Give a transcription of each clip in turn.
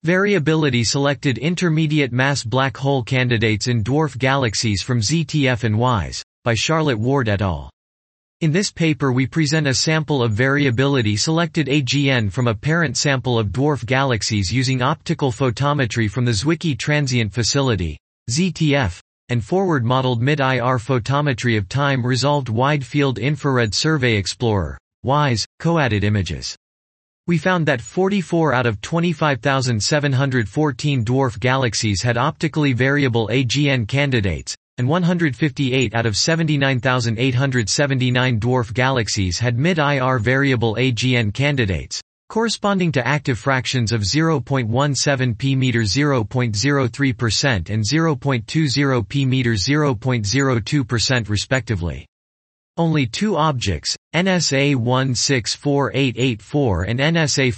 Variability selected intermediate mass black hole candidates in dwarf galaxies from ZTF and WISE, by Charlotte Ward et al. In this paper we present a sample of variability selected AGN from a parent sample of dwarf galaxies using optical photometry from the Zwicky Transient Facility, ZTF, and forward-modeled mid-IR photometry of time-resolved wide-field infrared survey explorer, WISE, coadded images. We found that 44 out of 25,714 dwarf galaxies had optically variable AGN candidates, and 158 out of 79,879 dwarf galaxies had mid-IR variable AGN candidates, corresponding to active fractions of 0.17 p-meter 0.03% and 0.20 p-meter 0.02% respectively. Only two objects, NSA 164884 and NSA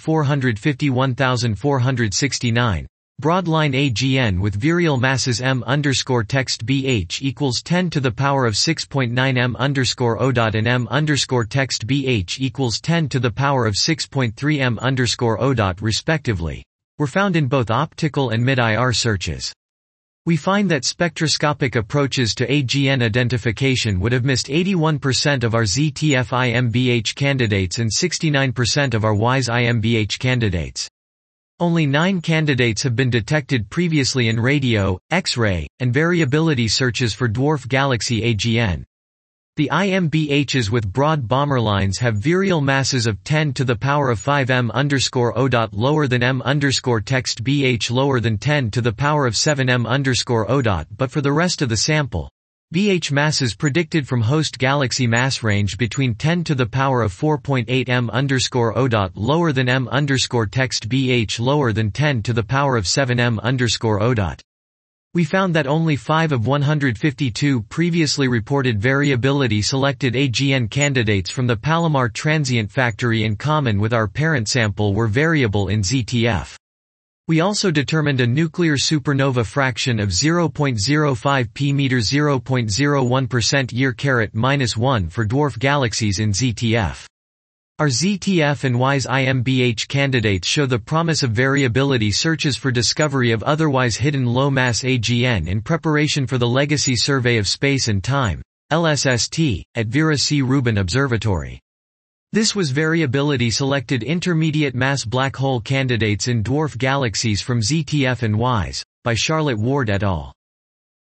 451469, broadline AGN with virial masses m_text bh equals 10 to the power of 6.9 m_o. and m_text bh equals 10 to the power of 6.3 m_o. respectively, were found in both optical and mid-IR searches. We find that spectroscopic approaches to AGN identification would have missed 81% of our ZTF IMBH candidates and 69% of our WISE IMBH candidates. Only 9 candidates have been detected previously in radio, X-ray, and variability searches for dwarf galaxy AGN. The IMBHs with broad bomber lines have virial masses of 10 to the power of 5 m_o. lower than m_text bh lower than 10 to the power of 7 m_o. But for the rest of the sample, BH masses predicted from host galaxy mass range between 10 to the power of 4.8 m_o. lower than m_text bh lower than 10 to the power of 7 m_o. We found that only 5 of 152 previously reported variability selected AGN candidates from the Palomar Transient Factory in common with our parent sample were variable in ZTF. We also determined a nuclear supernova fraction of 0.05 p-meter 0.01% year-1 for dwarf galaxies in ZTF. Our ZTF and WISE IMBH candidates show the promise of variability searches for discovery of otherwise hidden low-mass AGN in preparation for the Legacy Survey of Space and Time, LSST, at Vera C. Rubin Observatory. This was variability selected intermediate mass black hole candidates in dwarf galaxies from ZTF and WISE, by Charlotte Ward et al.